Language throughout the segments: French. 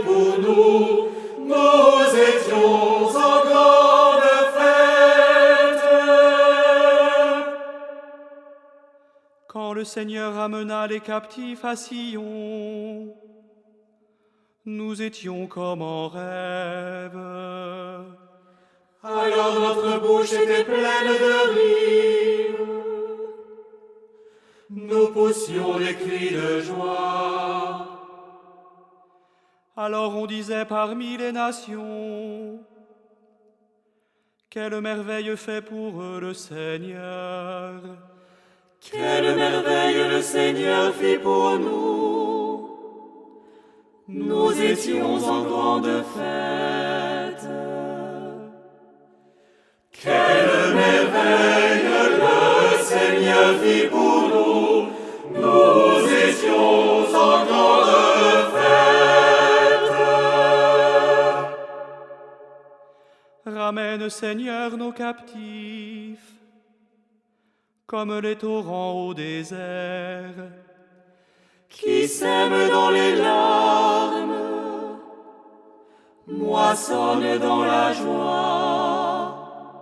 pour nous, nous étions en grande fête. Quand le Seigneur amena les captifs à Sion, nous étions comme en rêve. Alors notre bouche était pleine de rire, nous poussions des cris de joie. Alors on disait parmi les nations, quelle merveille fait pour eux le Seigneur. Quelle merveille le Seigneur fit pour nous. Nous étions en grande fête. Quelle merveille le Seigneur fit pour nous. Nous étions en grande fête. Ramène, Seigneur, nos captifs, comme les torrents au désert, qui sème dans les larmes, moissonne dans la joie.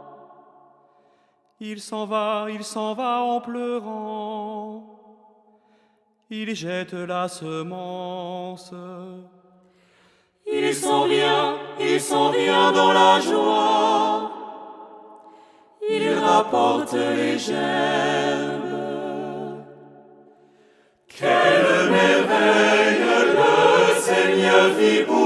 Il s'en va en pleurant, il jette la semence. Il s'en vient dans la joie, il rapporte les gerbes. Quelle merveille le Seigneur fit pour